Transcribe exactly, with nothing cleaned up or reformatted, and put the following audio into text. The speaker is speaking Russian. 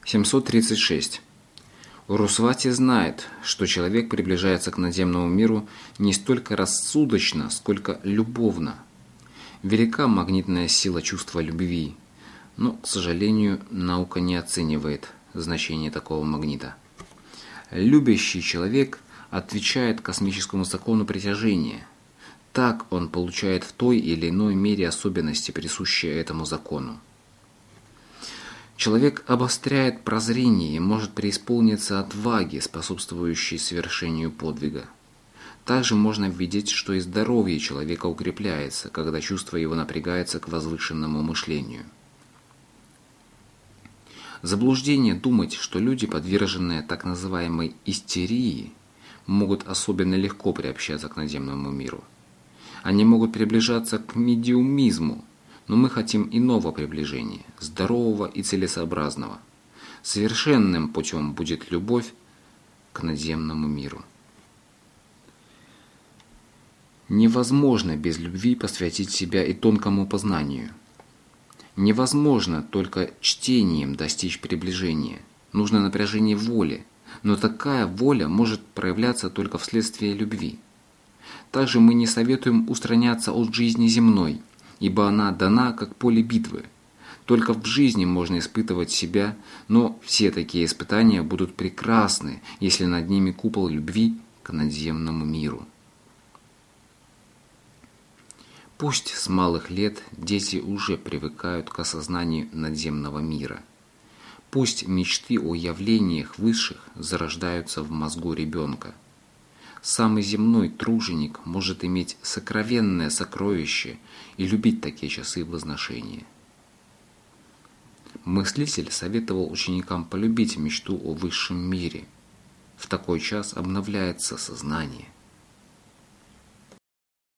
семьсот тридцать шесть. Урусвати знает, что человек приближается к надземному миру не столько рассудочно, сколько любовно. Велика магнитная сила чувства любви, но, к сожалению, наука не оценивает значение такого магнита. Любящий человек отвечает космическому закону притяжения. Так он получает в той или иной мере особенности, присущие этому закону. Человек обостряет прозрение и может преисполниться отваги, способствующей совершению подвига. Также можно видеть, что и здоровье человека укрепляется, когда чувство его напрягается к возвышенному мышлению. Заблуждение думать, что люди, подверженные так называемой истерии, могут особенно легко приобщаться к надземному миру. Они могут приближаться к медиумизму, но мы хотим иного приближения, здорового и целесообразного. Совершенным путем будет любовь к надземному миру. Невозможно без любви посвятить себя и тонкому познанию. Невозможно только чтением достичь приближения. Нужно напряжение воли, но такая воля может проявляться только вследствие любви. Также мы не советуем устраняться от жизни земной, ибо она дана как поле битвы. Только в жизни можно испытывать себя, но все такие испытания будут прекрасны, если над ними купол любви к надземному миру. Пусть с малых лет дети уже привыкают к осознанию надземного мира. Пусть мечты о явлениях высших зарождаются в мозгу ребенка. Самый земной труженик может иметь сокровенное сокровище и любить такие часы возношения. Мыслитель советовал ученикам полюбить мечту о высшем мире. В такой час обновляется сознание.